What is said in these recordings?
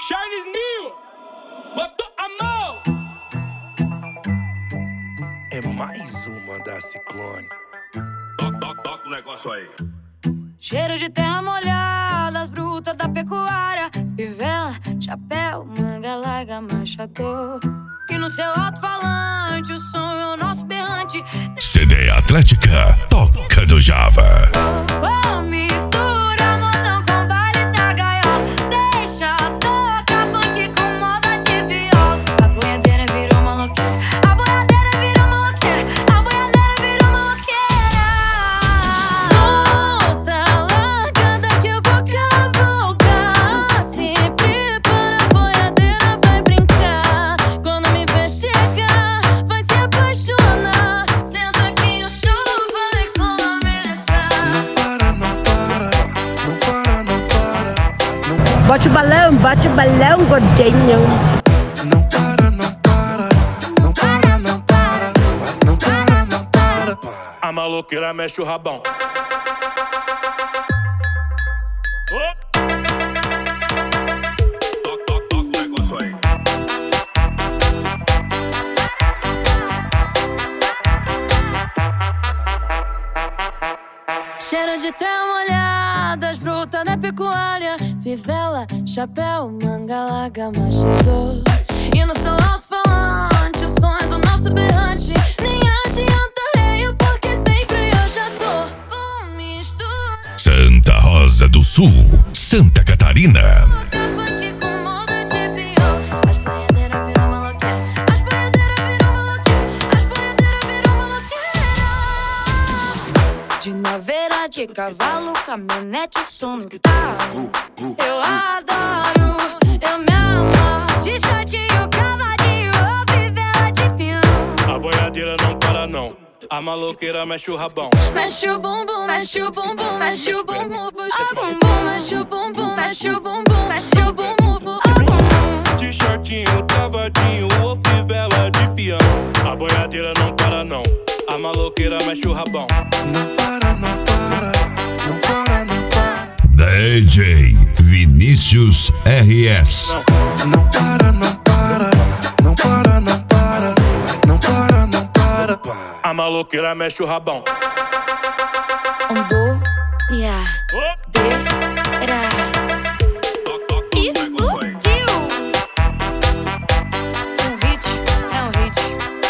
Charles Nil botou a mão. É mais uma da Ciclone. Toca o negócio aí. Cheiro de terra molhada, as brutas da pecuária, fivela, chapéu, manga larga, machador. E no seu alto-falante, o som é o nosso berrante. CD Atlética, toca do Java. Oh, mistura modão com baile da gaiola. Deixa tocar funk com moda de viola. A boiadeira virou maloqueira, a boiadeira virou maloqueira, a boiadeira virou maloqueira. Solta, largada que eu vou cavalgar. Se prepara, a boiadeira vai brincar. Quando me ver chegar, vai se apaixonar. Senta que o show vai começar. Não para, não para, não para, não para, não para. Bate o balão, gordinho. Não para, não para, não para, não para, não para, não para. A maloqueira mexe o rabão. Toca o negócio aí. Cheiro de terra molhada, as brutas da pecuária, fivela, chapéu, manga larga, machador. E no seu alto-falante, o som é do nosso berrante. Nem adianta reio, porque sem freio eu já tô. Vou misturar Santa Rosa do Sul, Santa Catarina. funk com moda de viola. As boiadeiras viram maloqueira, as boiadeiras viram maloqueira, as boiadeiras viram maloqueira. De naveira, de cavalo, caminhonete, som no carro. Eu adoro, eu me amo. De shortinho, cavadinho, ou fivela de pinhão. A boiadeira não para não, a maloqueira mexe o rabão. Mexe o bumbum, mexe o bumbum, mexe o bumbum, puxa o bumbum, mexe o bumbum, mexe o bumbum, mexe o bumbum, puxa o bumbum. De shortinho, cavadinho ou fivela de peão. A boiadeira não para não, a maloqueira mexe o rabão. Não para, não para, não para, não para. DJ Vinícius RS. Não para, não para, não para, não para, não para, não para. A maloqueira mexe o rabão. Boiadeira Toca o negócio aí. explodiu. Um hit, é um hit.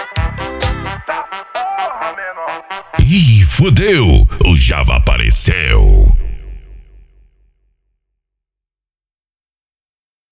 Ih, fudeu, o Java apareceu.